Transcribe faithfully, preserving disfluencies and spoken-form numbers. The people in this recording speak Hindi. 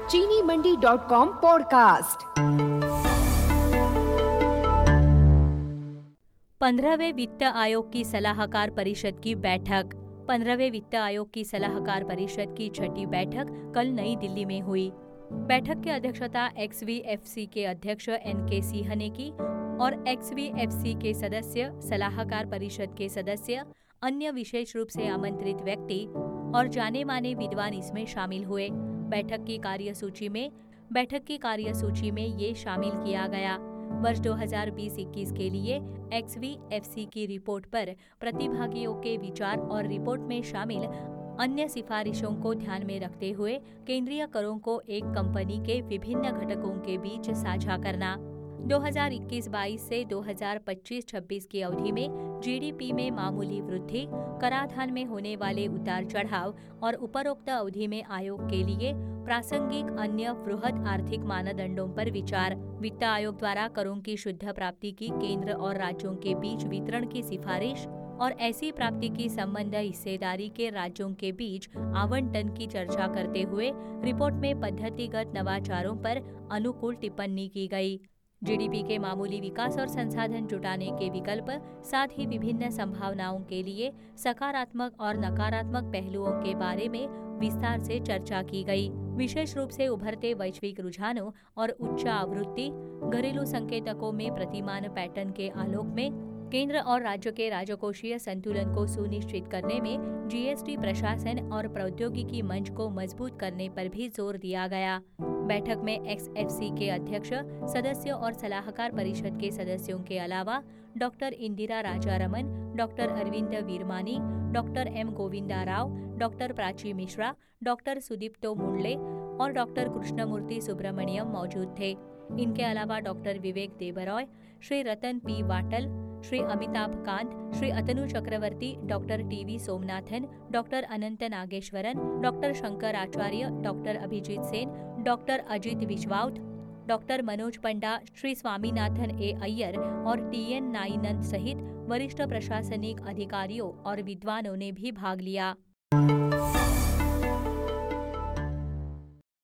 चीनी मंडी डॉट कॉम पॉडकास्ट। पंद्रहवें वित्त आयोग की सलाहकार परिषद की बैठक। पंद्रहवें वित्त आयोग की सलाहकार परिषद की छठी बैठक कल नई दिल्ली में हुई। बैठक की अध्यक्षता एक्स वी एफ सी के अध्यक्ष एन के सिंह ने की और एक्स वी एफ सी के सदस्य, सलाहकार परिषद के सदस्य, अन्य विशेष रूप से आमंत्रित व्यक्ति और जाने माने विद्वान इसमें शामिल हुए। बैठक की कार्यसूची में बैठक की कार्यसूची में ये शामिल किया गया। वर्ष दो हज़ार बीस इक्कीस के लिए एक्स वी एफ सी की रिपोर्ट पर प्रतिभागियों के विचार और रिपोर्ट में शामिल अन्य सिफारिशों को ध्यान में रखते हुए केंद्रीय करों को एक कंपनी के विभिन्न घटकों के बीच साझा करना। दो हज़ार इक्कीस बाईस से दो हज़ार पच्चीस छब्बीस की अवधि में जी डी पी में मामूली वृद्धि, कराधान में होने वाले उतार चढ़ाव और उपरोक्त अवधि में आयोग के लिए प्रासंगिक अन्य वृहद आर्थिक मानदंडों पर विचार। वित्त आयोग द्वारा करों की शुद्ध प्राप्ति की केंद्र और राज्यों के बीच वितरण की सिफारिश और ऐसी प्राप्ति की संबंध हिस्सेदारी के राज्यों के बीच आवंटन की चर्चा करते हुए रिपोर्ट में पद्धतिगत नवाचारों पर अनुकूल टिप्पणी की गई। जी डी पी के मामूली विकास और संसाधन जुटाने के विकल्प, साथ ही विभिन्न संभावनाओं के लिए सकारात्मक और नकारात्मक पहलुओं के बारे में विस्तार से चर्चा की गई। विशेष रूप से उभरते वैश्विक रुझानों और उच्च आवृत्ति घरेलू संकेतकों में प्रतिमान पैटर्न के आलोक में केंद्र और राज्य के राजकोषीय संतुलन को सुनिश्चित करने में जी एस टी प्रशासन और प्रौद्योगिकी मंच को मजबूत करने पर भी जोर दिया गया। बैठक में एक्स एफ सी के अध्यक्ष, सदस्यों और सलाहकार परिषद के सदस्यों के अलावा doctor Indira Rajaraman, doctor Arvind Virmani, doctor M Govinda Rao, doctor Prachi Mishra, doctor Sudipto Mundle और डॉक्टर कृष्णमूर्ति सुब्रमण्यम मौजूद थे। इनके अलावा doctor Vivek Debroy, Shri Ratan P Wattal, Shri Amitabh Kant, Shri Atanu Chakraborty, doctor T V Somanathan, doctor Anantha Nageswaran, doctor Shankar Acharya, doctor Abhijit Sen, doctor Ajit Vishwaut, doctor Manoj Panda, Shri Swaminathan A Aiyar और टी एन नाईनंद सहित वरिष्ठ प्रशासनिक अधिकारियों और विद्वानों ने भी भाग लिया।